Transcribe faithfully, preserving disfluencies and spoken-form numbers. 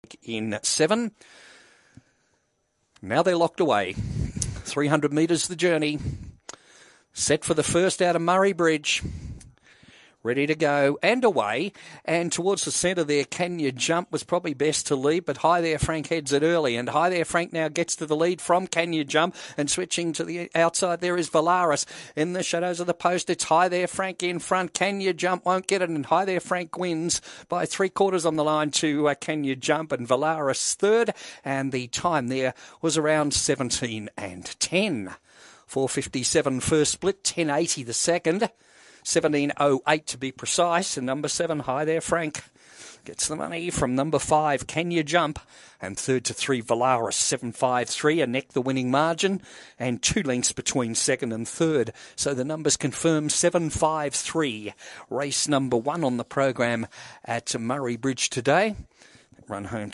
in seven. Now they're locked away. three hundred metres the journey. Set for the first out of Murray Bridge. Ready to go and away. And towards the centre there, Can You Jump was probably best to lead, but High There Frank heads it early. And High There Frank now gets to the lead from Can You Jump. And switching to the outside there is Valaris. In the shadows of the post, it's High There Frank in front. Can You Jump won't get it. And High There Frank wins by three quarters on the line to uh, Can You Jump. And Valaris third. And the time there was around seventeen and ten. four fifty-seven first split, ten eighty the second. seventeen oh eight to be precise, and number seven, High There Frank, gets the money from number five, Can You Jump, and third to three, Valaris, seven five three, a neck the winning margin, and two lengths between second and third. So the numbers confirm seven five three, race number one on the program at Murray Bridge today. Run home